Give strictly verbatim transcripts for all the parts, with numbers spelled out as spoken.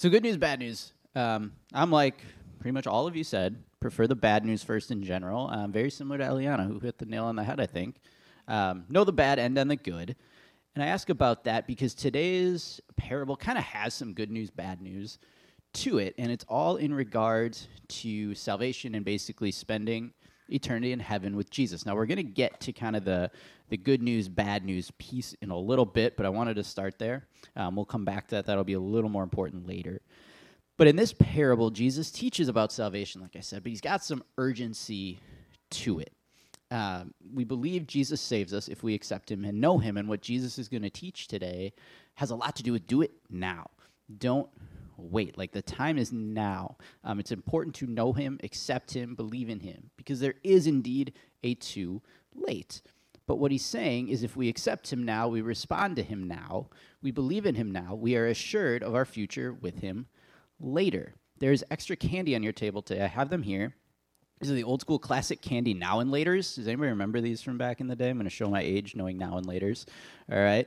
So good news, bad news. Um, I'm like pretty much all of you said, prefer the bad news first in general. Um, very similar to Eliana, who hit the nail on the head, I think. Um, know the bad, end on the good. And I ask about that because today's parable kind of has some good news, bad news to it, and it's all in regards to salvation and basically spending eternity in heaven with Jesus. Now, we're going to get to kind of the, the good news, bad news piece in a little bit, but I wanted to start there. Um, we'll come back to that. That'll be a little more important later. But in this parable, Jesus teaches about salvation, like I said, but he's got some urgency to it. Um, we believe Jesus saves us if we accept him and know him, and what Jesus is going to teach today has a lot to do with do it now. Don't wait. Like, the time is now. Um, it's important to know him, accept him, believe in him, because there is indeed a too late. But what he's saying is if we accept him now, we respond to him now, we believe in him now, we are assured of our future with him later. There's extra candy on your table today. I have them here. These are the old school classic candy now and laters. Does anybody remember these from back in the day? I'm going to show my age knowing now and laters. All right.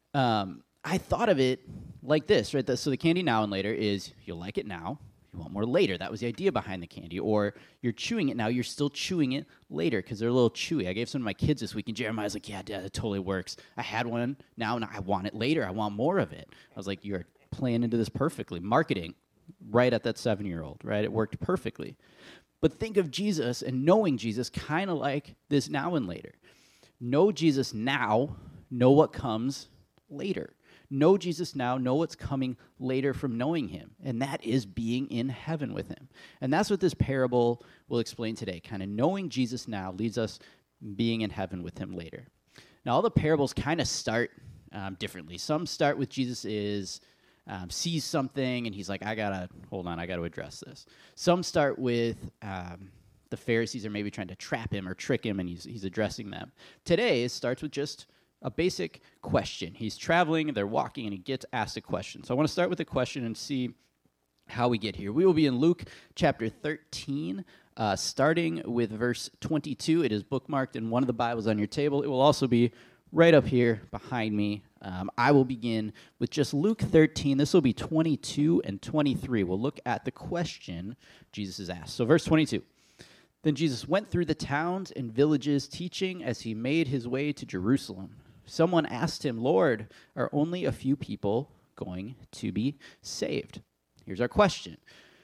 Um, I thought of it like this, right? So the candy now and later is you'll like it now, you want more later. That was the idea behind the candy. Or you're chewing it now, you're still chewing it later because they're a little chewy. I gave some to my kids this week, and Jeremiah's like, yeah, Dad, it totally works. I had one now, and I want it later. I want more of it. I was like, you're playing into this perfectly. Marketing right at that seven-year-old, right? It worked perfectly. But think of Jesus and knowing Jesus kind of like this now and later. Know Jesus now, know what comes later. Know Jesus now, know what's coming later from knowing him, and that is being in heaven with him. And that's what this parable will explain today. Kind of knowing Jesus now leads us being in heaven with him later. Now, all the parables kind of start um, differently. Some start with Jesus is um, sees something, and he's like, I gotta, hold on, I gotta address this. Some start with um, the Pharisees are maybe trying to trap him or trick him, and he's, he's addressing them. Today, it starts with just a basic question. He's traveling, they're walking, and he gets asked a question. So I want to start with a question and see how we get here. We will be in Luke chapter thirteen, uh, starting with verse twenty-two. It is bookmarked in one of the Bibles on your table. It will also be right up here behind me. Um, I will begin with just Luke thirteen. This will be twenty-two and twenty-three. We'll look at the question Jesus is asked. So verse twenty-two. Then Jesus went through the towns and villages, teaching as he made his way to Jerusalem. Someone asked him, Lord, are only a few people going to be saved? Here's our question.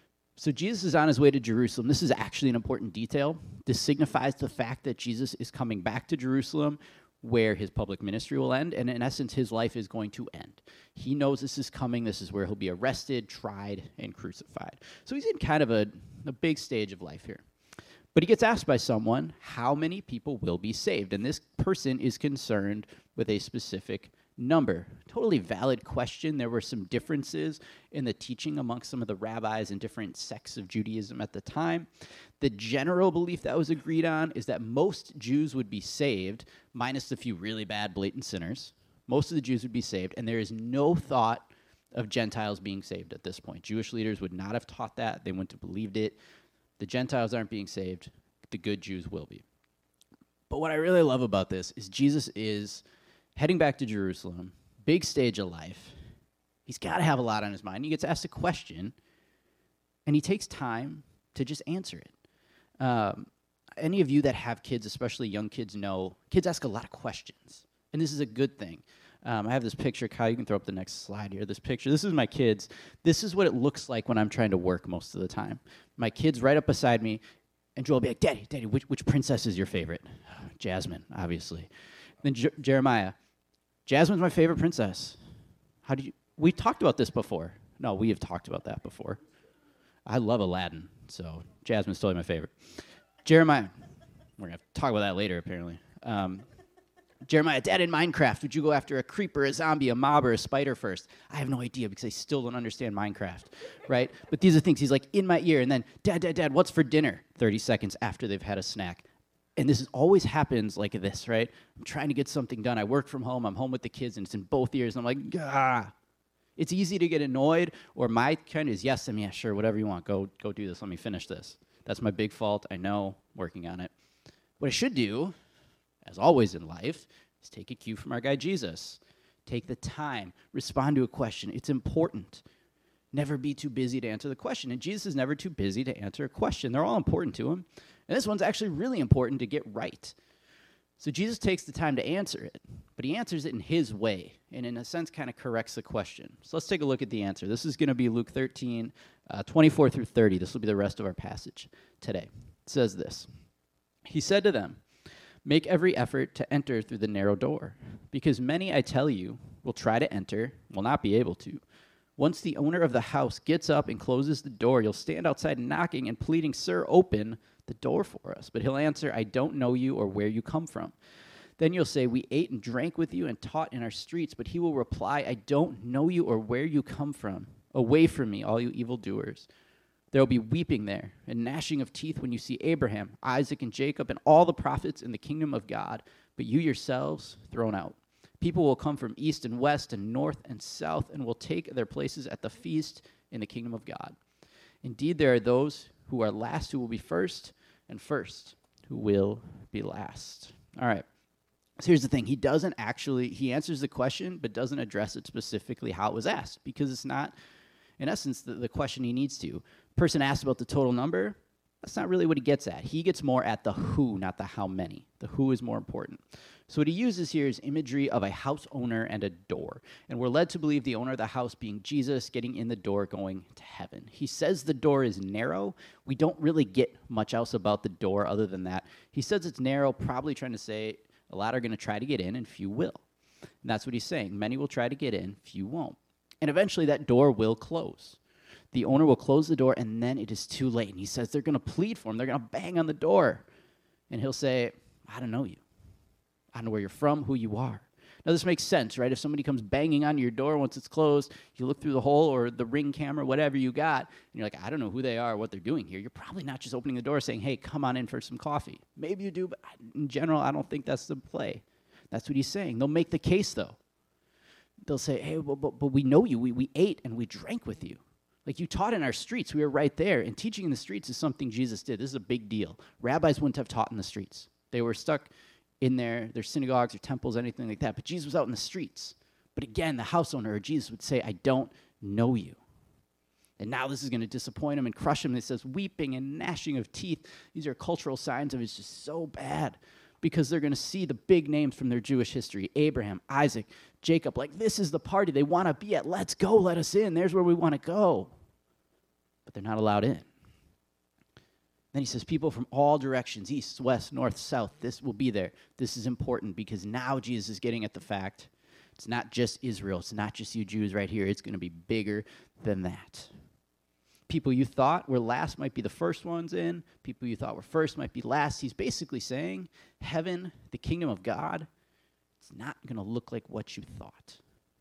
So Jesus is on his way to Jerusalem. This is actually an important detail. This signifies the fact that Jesus is coming back to Jerusalem, where his public ministry will end, and in essence, his life is going to end. He knows this is coming. This is where he'll be arrested, tried, and crucified. So he's in kind of a, a big stage of life here. But he gets asked by someone, how many people will be saved? And this person is concerned with a specific number. Totally valid question. There were some differences in the teaching amongst some of the rabbis and different sects of Judaism at the time. The general belief that was agreed on is that most Jews would be saved, minus a few really bad, blatant sinners. Most of the Jews would be saved, and there is no thought of Gentiles being saved at this point. Jewish leaders would not have taught that. They wouldn't have believed it. The Gentiles aren't being saved. The good Jews will be. But what I really love about this is Jesus is heading back to Jerusalem, big stage of life. He's got to have a lot on his mind. He gets asked a question, and he takes time to just answer it. Um, any of you that have kids, especially young kids, know kids ask a lot of questions, and this is a good thing. Um, I have this picture. Kyle, you can throw up the next slide here. This picture. This is my kids. This is what it looks like when I'm trying to work most of the time. My kid's right up beside me, and Joel will be like, Daddy, Daddy, which, which princess is your favorite? Jasmine, obviously. Then J- Jeremiah, Jasmine's my favorite princess. How do you... We talked about this before. No, we have talked about that before. I love Aladdin, so Jasmine's totally my favorite. Jeremiah, we're going to have to talk about that later, apparently. Um, Jeremiah, Dad, in Minecraft, would you go after a creeper, a zombie, a mob, or a spider first? I have no idea because I still don't understand Minecraft, right? But these are things he's like in my ear, and then, Dad, Dad, Dad, what's for dinner? thirty seconds after they've had a snack. And this is, always happens like this, right? I'm trying to get something done. I work from home. I'm home with the kids, and it's in both ears. And I'm like, ah. It's easy to get annoyed, or my kind is, yes, I mean, yeah, sure, whatever you want. Go, go do this. Let me finish this. That's my big fault. I know, working on it. What I should do, as always in life, is take a cue from our guy Jesus. Take the time. Respond to a question. It's important. Never be too busy to answer the question. And Jesus is never too busy to answer a question. They're all important to him. And this one's actually really important to get right. So Jesus takes the time to answer it, but he answers it in his way, and in a sense kind of corrects the question. So let's take a look at the answer. This is going to be Luke thirteen, uh, twenty-four through thirty. This will be the rest of our passage today. It says this. He said to them, "Make every effort to enter through the narrow door, because many, I tell you, will try to enter, will not be able to. Once the owner of the house gets up and closes the door, you'll stand outside knocking and pleading, 'Sir, open the door for us.' But he'll answer, 'I don't know you or where you come from.' Then you'll say, 'We ate and drank with you and taught in our streets.' But he will reply, 'I don't know you or where you come from. Away from me, all you evildoers.' There will be weeping there and gnashing of teeth when you see Abraham, Isaac, and Jacob, and all the prophets in the kingdom of God, but you yourselves thrown out. People will come from east and west and north and south and will take their places at the feast in the kingdom of God. Indeed, there are those who are last who will be first, and first who will be last." All right. So here's the thing. He doesn't actually, he answers the question, but doesn't address it specifically how it was asked, because it's not, in essence, the, the question he needs to. Person asked about the total number. That's not really what he gets at. He gets more at the who, not the how many. The who is more important. So what he uses here is imagery of a house owner and a door. And we're led to believe the owner of the house being Jesus getting in the door going to heaven. He says the door is narrow. We don't really get much else about the door other than that. He says it's narrow, probably trying to say a lot are going to try to get in and few will. And that's what he's saying. Many will try to get in, few won't. And eventually that door will close. The owner will close the door, and then it is too late. And he says they're going to plead for him. They're going to bang on the door. And he'll say, "I don't know you. I don't know where you're from, who you are." Now, this makes sense, right? If somebody comes banging on your door once it's closed, you look through the hole or the Ring camera, whatever you got, and you're like, "I don't know who they are, what they're doing here." You're probably not just opening the door saying, "Hey, come on in for some coffee." Maybe you do, but in general, I don't think that's the play. That's what he's saying. They'll make the case, though. They'll say, "Hey, well, but, but we know you. We, we ate and we drank with you. Like, you taught in our streets. We were right there." And teaching in the streets is something Jesus did. This is a big deal. Rabbis wouldn't have taught in the streets. They were stuck in their, their synagogues or temples, anything like that. But Jesus was out in the streets. But again, the house owner or Jesus would say, "I don't know you." And now this is going to disappoint him and crush him. And it says weeping and gnashing of teeth. These are cultural signs of it's just so bad, because they're going to see the big names from their Jewish history: Abraham, Isaac, Jacob. Like, this is the party they want to be at. Let's go. Let us in. There's where we want to go. But they're not allowed in. Then he says people from all directions, east, west, north, south, this will be there. This is important because now Jesus is getting at the fact it's not just Israel. It's not just you Jews right here. It's going to be bigger than that. People you thought were last might be the first ones in. People you thought were first might be last. He's basically saying heaven, the kingdom of God, it's not going to look like what you thought.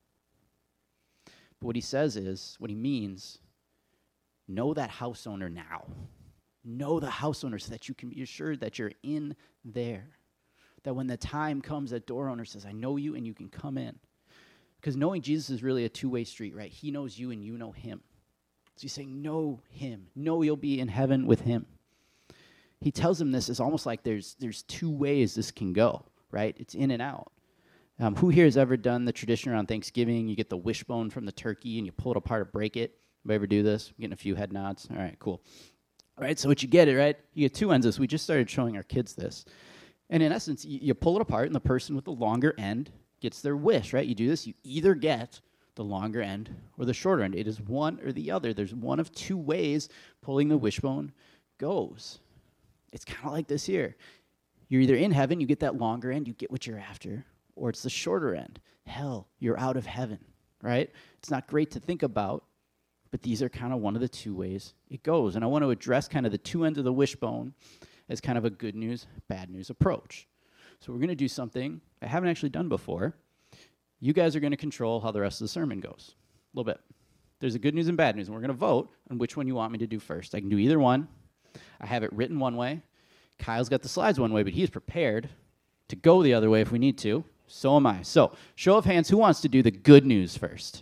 But what he says is, what he means, know that house owner now. Know the house owner so that you can be assured that you're in there. That when the time comes, that door owner says, "I know you," and you can come in. Because knowing Jesus is really a two-way street, right? He knows you and you know him. So he's saying, know him. Know you'll be in heaven with him. He tells him this is almost like there's there's two ways this can go, right? It's in and out. Um, who here has ever done the tradition around Thanksgiving? You get the wishbone from the turkey and you pull it apart or break it. Anybody ever do this? I'm getting a few head nods. All right, cool. All right, so what you get it, right? You get two ends of this. We just started showing our kids this. And in essence, you, you pull it apart, and the person with the longer end gets their wish, right? You do this, you either get the longer end or the shorter end. It is one or the other. There's one of two ways pulling the wishbone goes. It's kind of like this here. You're either in heaven, you get that longer end, you get what you're after, or it's the shorter end. Hell, you're out of heaven, right? It's not great to think about, but these are kind of one of the two ways it goes. And I want to address kind of the two ends of the wishbone as kind of a good news, bad news approach. So we're going to do something I haven't actually done before. You guys are going to control how the rest of the sermon goes a little bit. There's a good news and bad news, and we're going to vote on which one you want me to do first. I can do either one. I have it written one way. Kyle's got the slides one way, but he's prepared to go the other way if we need to. So am I. So, show of hands, who wants to do the good news first?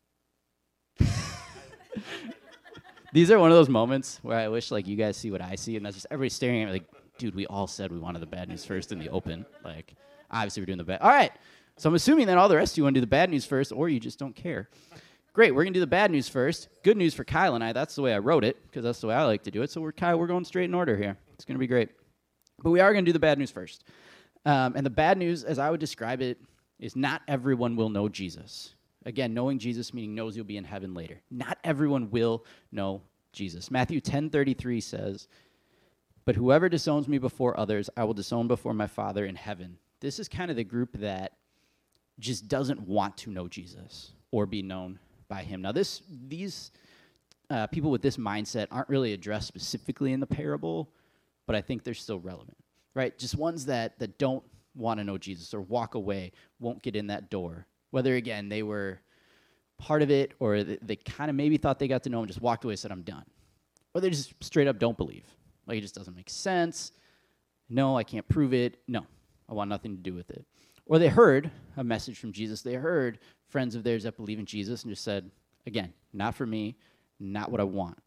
These are one of those moments where I wish, like, you guys see what I see, and that's just everybody staring at me like, dude, we all said we wanted the bad news first in the open. Like, obviously we're doing the bad. All right. So I'm assuming that all the rest of you want to do the bad news first, or you just don't care. great, we're going to do the bad news first. Good news for Kyle and I, that's the way I wrote it, because that's the way I like to do it. So we're Kyle, we're going straight in order here. It's going to be great. But we are going to do the bad news first. Um, and the bad news, as I would describe it, is not everyone will know Jesus. Again, knowing Jesus meaning knows you'll be in heaven later. Not everyone will know Jesus. Matthew ten thirty-three says, but whoever disowns me before others, I will disown before my Father in heaven. This is kind of the group that just doesn't want to know Jesus or be known by him. Now, this these uh, people with this mindset aren't really addressed specifically in the parable, but I think they're still relevant, right? Just ones that that don't want to know Jesus or walk away, won't get in that door. Whether, again, they were part of it or they, they kind of maybe thought they got to know him, just walked away and said, I'm done. Or they just straight up don't believe. Like, it just doesn't make sense. No, I can't prove it. No, I want nothing to do with it. Or they heard a message from Jesus. They heard friends of theirs that believe in Jesus and just said, again, not for me, not what I want.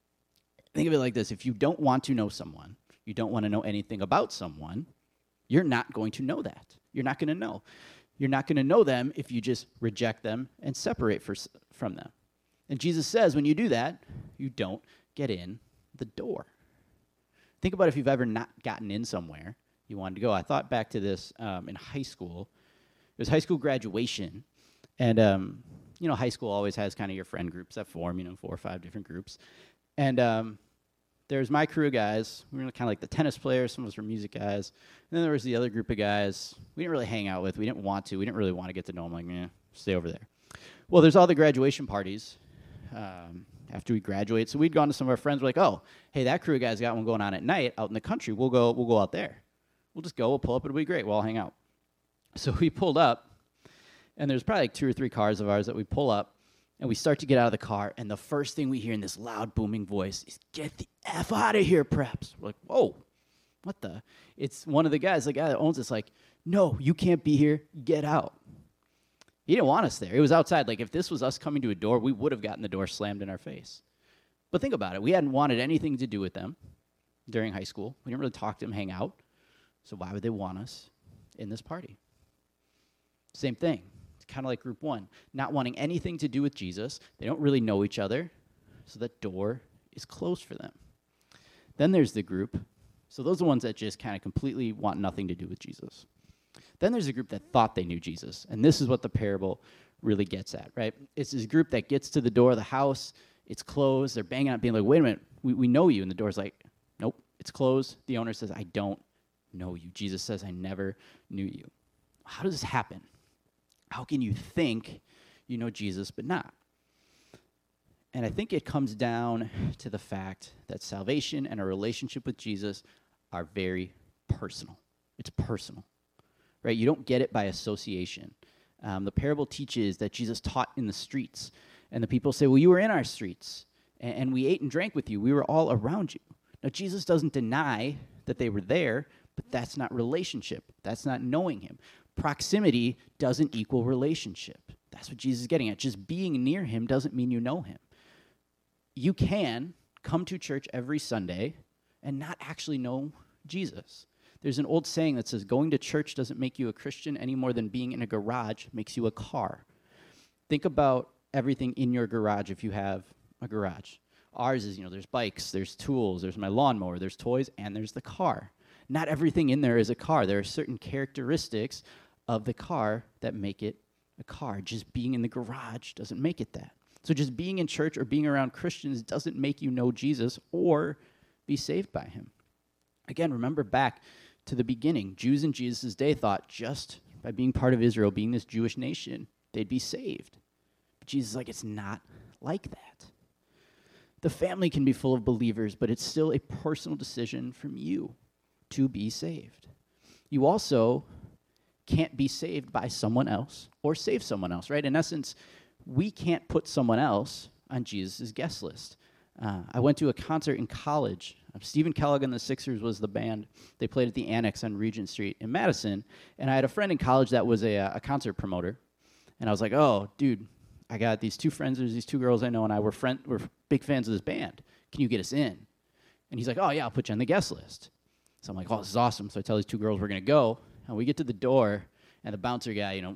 Think of it like this. If you don't want to know someone, you don't want to know anything about someone, you're not going to know that. You're not going to know. You're not going to know them if you just reject them and separate for, from them. And Jesus says when you do that, you don't get in the door. Think about if you've ever not gotten in somewhere you wanted to go. I thought back to this um, in high school. It was high school graduation. And, um, you know, high school always has kind of your friend groups that form, you know, four or five different groups. And um, there's my crew of guys. We were kind of like the tennis players. Some of us were music guys. And then there was the other group of guys we didn't really hang out with. We didn't want to. We didn't really want to get to know them. Like, eh, stay over there. Well, there's all the graduation parties um, after we graduate. So we'd gone to some of our friends. We're like, oh, hey, that crew of guys got one going on at night out in the country. We'll go. We'll go out there. We'll just go. We'll pull up. It'll be great. We'll all hang out. So we pulled up, and there's probably like two or three cars of ours that we pull up. And we start to get out of the car, and the first thing we hear in this loud, booming voice is, get the F out of here, Preps. We're like, whoa, what the? It's one of the guys, the guy that owns this, like, no, you can't be here. Get out. He didn't want us there. It was outside. Like, if this was us coming to a door, we would have gotten the door slammed in our face. But think about it. We hadn't wanted anything to do with them during high school. We didn't really talk to them, hang out. So why would they want us in this party? Same thing. Kind of like group one, not wanting anything to do with Jesus. They don't really know each other, so that door is closed for them. Then there's the group. So those are the ones that just kind of completely want nothing to do with Jesus. Then there's a group that thought they knew Jesus, and this is what the parable really gets at, right? It's this group that gets to the door of the house, it's closed, they're banging on it, being like, wait a minute, we, we know you, and the door's like, nope, it's closed. The owner says, I don't know you. Jesus says, I never knew you. How does this happen? How can you think you know Jesus but not? And I think it comes down to the fact that salvation and a relationship with Jesus are very personal. It's personal, right? You don't get it by association. Um, the parable teaches that Jesus taught in the streets, and the people say, well, you were in our streets, and, and we ate and drank with you. We were all around you. Now, Jesus doesn't deny that they were there, but that's not relationship. That's not knowing him. Proximity doesn't equal relationship. That's what Jesus is getting at. Just being near him doesn't mean you know him. You can come to church every Sunday and not actually know Jesus. There's an old saying that says, going to church doesn't make you a Christian any more than being in a garage makes you a car. Think about everything in your garage if you have a garage. Ours is, you know, there's bikes, there's tools, there's my lawnmower, there's toys, and there's the car. Not everything in there is a car. There are certain characteristics of the car that make it a car. Just being in the garage doesn't make it that. So just being in church or being around Christians doesn't make you know Jesus or be saved by him. Again, remember back to the beginning. Jews in Jesus' day thought just by being part of Israel, being this Jewish nation, they'd be saved. But Jesus is like, it's not like that. The family can be full of believers, but it's still a personal decision from you to be saved. You also can't be saved by someone else or save someone else, right? In essence, we can't put someone else on Jesus' guest list. Uh, I went to a concert in college. Uh, Stephen Kellogg and the Sixers was the band. They played at the Annex on Regent Street in Madison, and I had a friend in college that was a, a concert promoter, and I was like, oh, dude, I got these two friends, there's these two girls I know, and I were, friend, we're big fans of this band. Can you get us in? And he's like, oh, yeah, I'll put you on the guest list. So I'm like, oh, this is awesome. So I tell these two girls we're going to go. And we get to the door, and the bouncer guy, you know,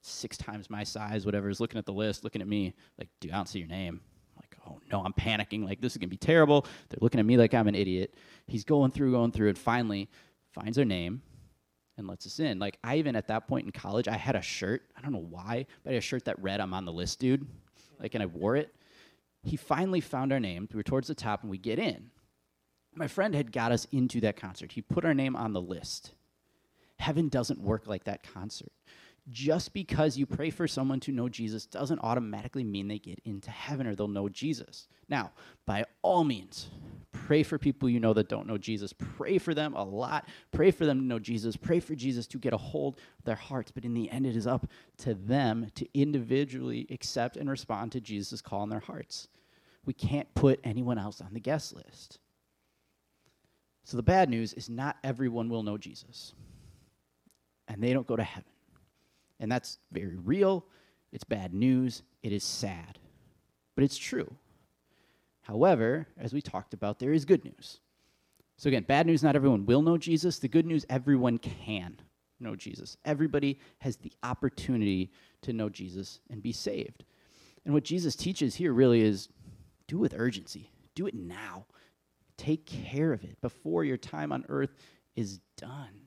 six times my size, whatever, is looking at the list, looking at me, like, dude, I don't see your name. I'm like, oh, no, I'm panicking. Like, this is going to be terrible. They're looking at me like I'm an idiot. He's going through, going through, and finally finds our name and lets us in. Like, I even, at that point in college, I had a shirt. I don't know why, but I had a shirt that read, I'm on the list, dude. Like, and I wore it. He finally found our name. We were towards the top, and we get in. My friend had got us into that concert. He put our name on the list. Heaven doesn't work like that concert. Just because you pray for someone to know Jesus doesn't automatically mean they get into heaven or they'll know Jesus. Now, by all means, pray for people you know that don't know Jesus. Pray for them a lot. Pray for them to know Jesus. Pray for Jesus to get a hold of their hearts. But in the end, it is up to them to individually accept and respond to Jesus' call in their hearts. We can't put anyone else on the guest list. So the bad news is not everyone will know Jesus. And they don't go to heaven. And that's very real. It's bad news. It is sad. But it's true. However, as we talked about, there is good news. So again, bad news, not everyone will know Jesus. The good news, everyone can know Jesus. Everybody has the opportunity to know Jesus and be saved. And what Jesus teaches here really is do it with urgency. Do it now. Take care of it before your time on earth is done.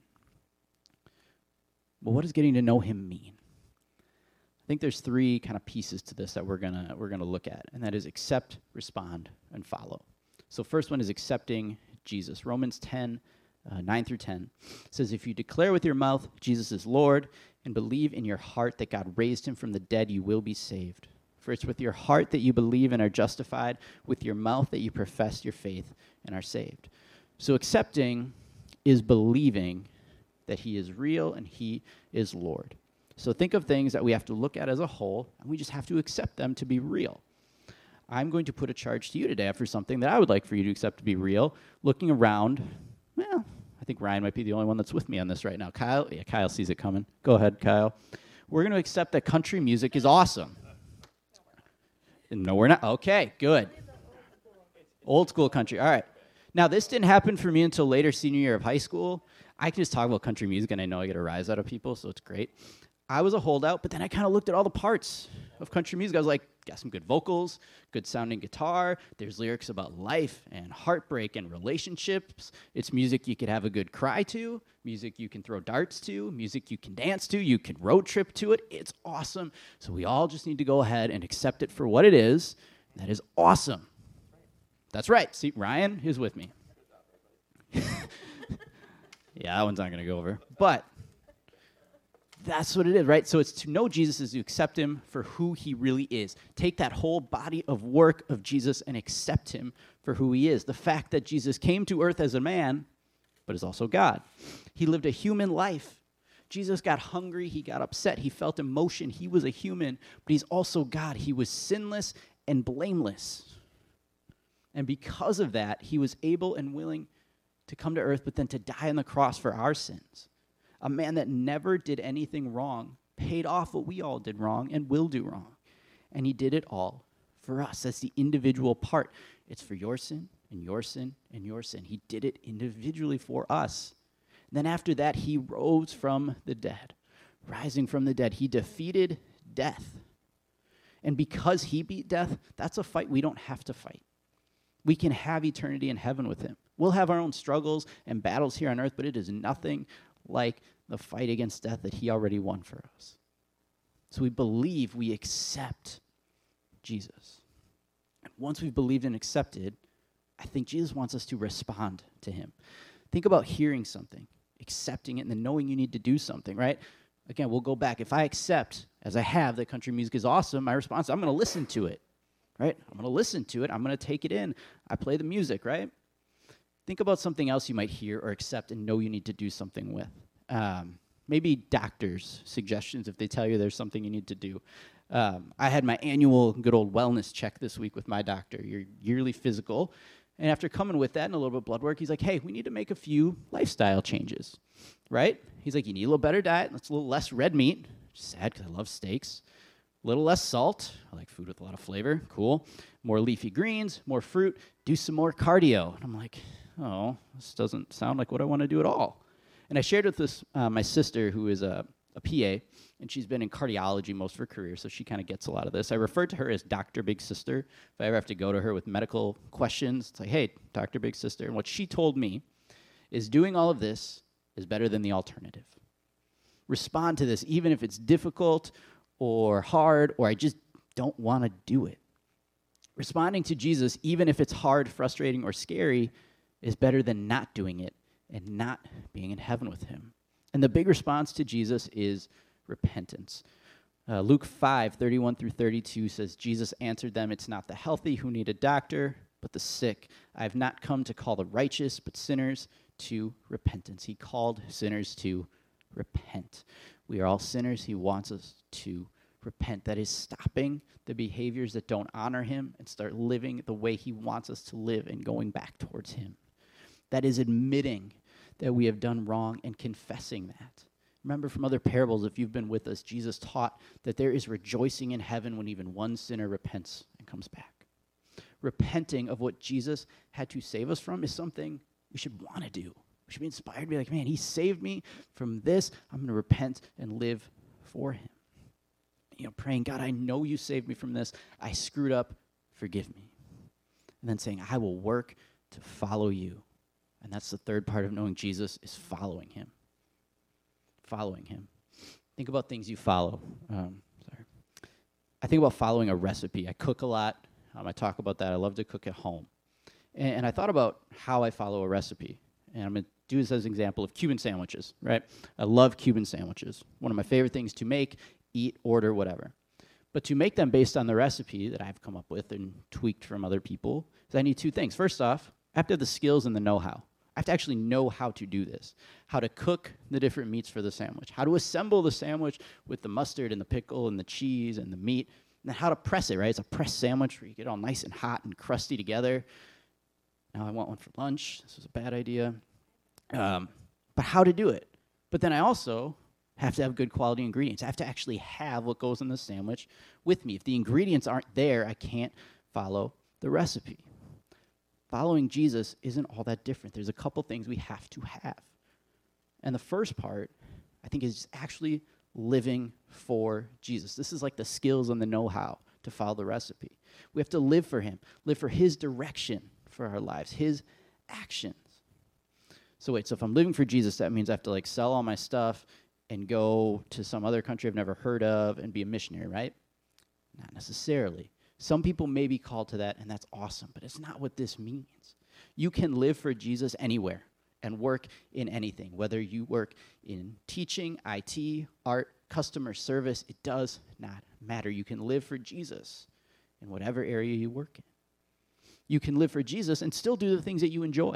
But what does getting to know him mean? I think there's three kind of pieces to this that we're gonna we're gonna look at, and that is accept, respond, and follow. So first one is accepting Jesus. Romans ten, uh, nine through ten says, if you declare with your mouth Jesus is Lord and believe in your heart that God raised him from the dead, you will be saved. For it's with your heart that you believe and are justified, with your mouth that you profess your faith and are saved. So accepting is believing that he is real and he is Lord. So think of things that we have to look at as a whole, and we just have to accept them to be real. I'm going to put a charge to you today for something that I would like for you to accept to be real. Looking around, well, I think Ryan might be the only one that's with me on this right now. Kyle, yeah, Kyle sees it coming. Go ahead, Kyle. We're going to accept that country music is awesome. No, we're not. Okay, good. Old school country. All right. Now, this didn't happen for me until later senior year of high school. I can just talk about country music, and I know I get a rise out of people, so it's great. I was a holdout, but then I kind of looked at all the parts of country music. I was like, got some good vocals, good sounding guitar. There's lyrics about life and heartbreak and relationships. It's music you could have a good cry to, music you can throw darts to, music you can dance to, you can road trip to it. It's awesome. So we all just need to go ahead and accept it for what it is. That is awesome. That's right. See, Ryan is with me. Yeah, that one's not going to go over. But that's what it is, right? So it's to know Jesus is to accept him for who he really is. Take that whole body of work of Jesus and accept him for who he is. The fact that Jesus came to earth as a man, but is also God. He lived a human life. Jesus got hungry. He got upset. He felt emotion. He was a human, but he's also God. He was sinless and blameless. And because of that, he was able and willing to come to earth, but then to die on the cross for our sins. A man that never did anything wrong, paid off what we all did wrong and will do wrong. And he did it all for us. That's the individual part. It's for your sin and your sin and your sin. He did it individually for us. And then after that, he rose from the dead. Rising from the dead, he defeated death. And because he beat death, that's a fight we don't have to fight. We can have eternity in heaven with him. We'll have our own struggles and battles here on earth, but it is nothing like the fight against death that he already won for us. So we believe, we accept Jesus. And once we've believed and accepted, I think Jesus wants us to respond to him. Think about hearing something, accepting it, and then knowing you need to do something, right? Again, we'll go back. If I accept, as I have, that country music is awesome, my response is I'm going to listen to it, right? I'm going to listen to it. I'm going to take it in. I play the music, right? Think about something else you might hear or accept and know you need to do something with. Um, maybe doctors' suggestions if they tell you there's something you need to do. Um, I had my annual good old wellness check this week with my doctor, your yearly physical. And after coming with that and a little bit of blood work, he's like, hey, we need to make a few lifestyle changes, right? He's like, you need a little better diet. That's a little less red meat. Sad because I love steaks. A little less salt. I like food with a lot of flavor. Cool. More leafy greens, more fruit. Do some more cardio. And I'm like, oh, this doesn't sound like what I want to do at all. And I shared with this uh, my sister, who is a a P A, and she's been in cardiology most of her career, so she kind of gets a lot of this. I refer to her as Doctor Big Sister. If I ever have to go to her with medical questions, it's like, hey, Doctor Big Sister. And what she told me is doing all of this is better than the alternative. Respond to this, even if it's difficult or hard, or I just don't want to do it. Responding to Jesus, even if it's hard, frustrating, or scary, is better than not doing it and not being in heaven with him. And the big response to Jesus is repentance. Uh, Luke five, thirty-one through thirty-two says, Jesus answered them, it's not the healthy who need a doctor, but the sick. I have not come to call the righteous, but sinners to repentance. He called sinners to repent. We are all sinners. He wants us to repent. That is stopping the behaviors that don't honor him and start living the way he wants us to live and going back towards him. That is admitting that we have done wrong and confessing that. Remember from other parables, if you've been with us, Jesus taught that there is rejoicing in heaven when even one sinner repents and comes back. Repenting of what Jesus had to save us from is something we should want to do. We should be inspired to be like, man, he saved me from this. I'm going to repent and live for him. You know, praying, God, I know you saved me from this. I screwed up. Forgive me. And then saying, I will work to follow you. And that's the third part of knowing Jesus, is following him. Following him. Think about things you follow. Um, sorry. I think about following a recipe. I cook a lot. Um, I talk about that. I love to cook at home. And, and I thought about how I follow a recipe. And I'm going to do this as an example of Cuban sandwiches, right? I love Cuban sandwiches. One of my favorite things to make, eat, order, whatever. But to make them based on the recipe that I've come up with and tweaked from other people, is I need two things. First off, I have to have the skills and the know-how. I have to actually know how to do this, how to cook the different meats for the sandwich, how to assemble the sandwich with the mustard and the pickle and the cheese and the meat, and then how to press it, right? It's a pressed sandwich where you get all nice and hot and crusty together. Now I want one for lunch. This was a bad idea. Um, but how to do it. But then I also have to have good quality ingredients. I have to actually have what goes in the sandwich with me. If the ingredients aren't there, I can't follow the recipe. Following Jesus isn't all that different. There's a couple things we have to have. And the first part, I think, is actually living for Jesus. This is like the skills and the know-how to follow the recipe. We have to live for him, live for his direction for our lives, his actions. So wait, so if I'm living for Jesus, that means I have to like sell all my stuff and go to some other country I've never heard of and be a missionary, right? Not necessarily. Some people may be called to that, and that's awesome, but it's not what this means. You can live for Jesus anywhere and work in anything, whether you work in teaching, I T, art, customer service, it does not matter. You can live for Jesus in whatever area you work in. You can live for Jesus and still do the things that you enjoy.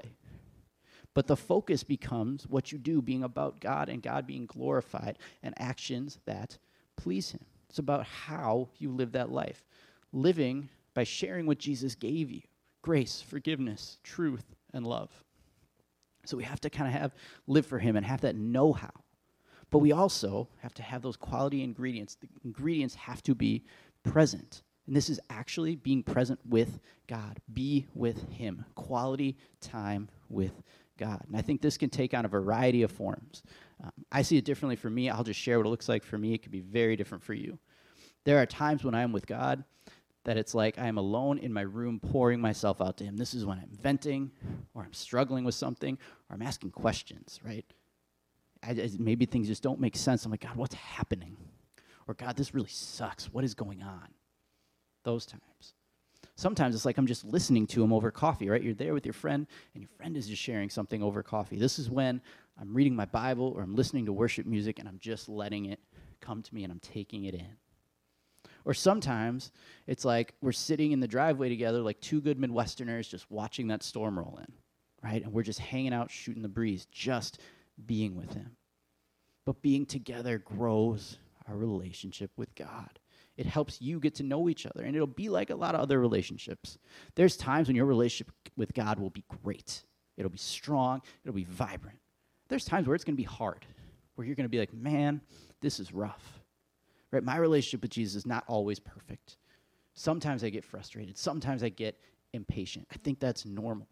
But the focus becomes what you do, being about God and God being glorified, and actions that please him. It's about how you live that life. Living by sharing what Jesus gave you. Grace, forgiveness, truth, and love. So we have to kind of have, live for him and have that know-how. But we also have to have those quality ingredients. The ingredients have to be present. And this is actually being present with God. Be with him. Quality time with God. And I think this can take on a variety of forms. Um, I see it differently for me. I'll just share what it looks like for me. It could be very different for you. There are times when I am with God that it's like I am alone in my room pouring myself out to him. This is when I'm venting, or I'm struggling with something, or I'm asking questions, right? I, I, maybe things just don't make sense. I'm like, God, what's happening? Or God, this really sucks. What is going on? Those times. Sometimes it's like I'm just listening to him over coffee, right? You're there with your friend, and your friend is just sharing something over coffee. This is when I'm reading my Bible, or I'm listening to worship music, and I'm just letting it come to me, and I'm taking it in. Or sometimes it's like we're sitting in the driveway together like two good Midwesterners just watching that storm roll in, right? And we're just hanging out, shooting the breeze, just being with him. But being together grows our relationship with God. It helps you get to know each other, and it'll be like a lot of other relationships. There's times when your relationship with God will be great. It'll be strong. It'll be vibrant. There's times where it's going to be hard, where you're going to be like, man, this is rough. Right? My relationship with Jesus is not always perfect. Sometimes I get frustrated. Sometimes I get impatient. I think that's normal.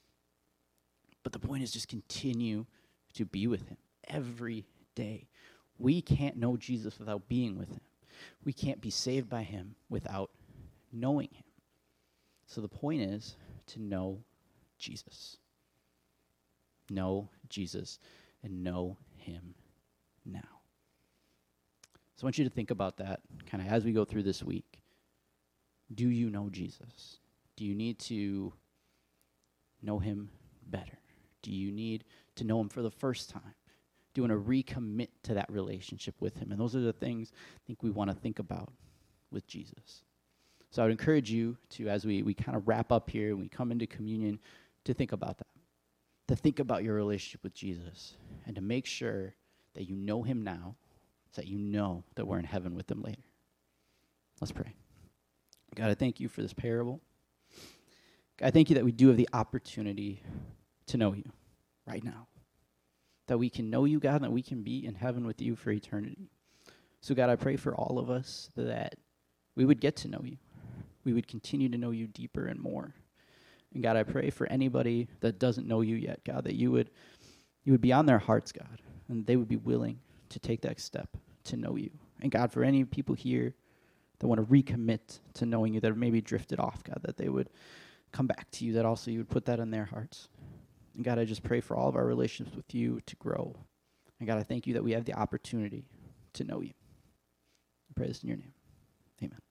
But the point is just continue to be with him every day. We can't know Jesus without being with him. We can't be saved by him without knowing him. So the point is to know Jesus. Know Jesus and know him now. So I want you to think about that kind of as we go through this week. Do you know Jesus? Do you need to know him better? Do you need to know him for the first time? Do you want to recommit to that relationship with him? And those are the things I think we want to think about with Jesus. So I would encourage you to, as we, we kind of wrap up here and we come into communion, to think about that. To think about your relationship with Jesus and to make sure that you know him now so that you know that we're in heaven with him later. Let's pray. God, I thank you for this parable. God, I thank you that we do have the opportunity to know you right now. That we can know you, God, and that we can be in heaven with you for eternity. So, God, I pray for all of us that we would get to know you. We would continue to know you deeper and more. And, God, I pray for anybody that doesn't know you yet, God, that you would you would be on their hearts, God, and they would be willing to take that step to know you. And, God, for any people here that want to recommit to knowing you, that have maybe drifted off, God, that they would come back to you, that also you would put that in their hearts. And God, I just pray for all of our relationships with you to grow. And God, I thank you that we have the opportunity to know you. I pray this in your name. Amen.